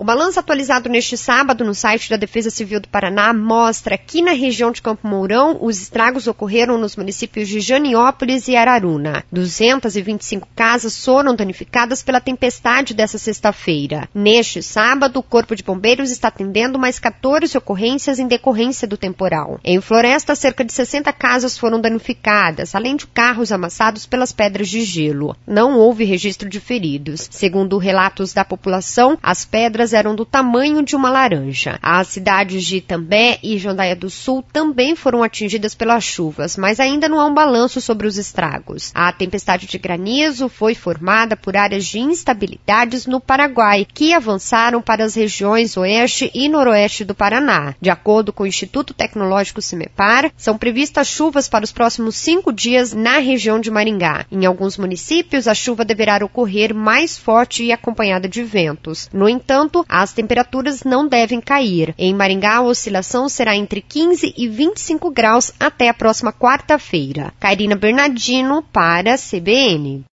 balanço atualizado neste sábado no site da Defesa Civil do Paraná mostra que na região de Campo Mourão os estragos ocorreram nos municípios de Janiópolis e Araruna. 225 casas foram danificadas pela tempestade dessa sexta-feira. Neste sábado, o Corpo de Bombeiros está atendendo mais 14 ocorrências em decorrência do temporal. Em Floresta, cerca de 60 casas foram danificadas, além de carros amassados pelas pedras de gelo. Não houve registro de feridos. Segundo relatos da população, as pedras eram do tamanho de uma laranja. As cidades de Itambé e Jandaia do Sul também foram atingidas pelas chuvas, mas ainda não há um balanço sobre os estragos. A tempestade de granizo foi formada por áreas de instabilidades no Paraguai, que avançaram para as regiões oeste e noroeste do Paraná. De acordo com o Instituto Tecnológico CIMEPAR, são previstas chuvas para os próximos 5 dias na região de Maringá. Em alguns municípios, a chuva deverá ocorrer mais forte e acompanhada de ventos. No entanto, as temperaturas não devem cair. Em Maringá, a oscilação será entre 15 e 25 graus até a próxima quarta-feira. Karina Bernardino para a CBN.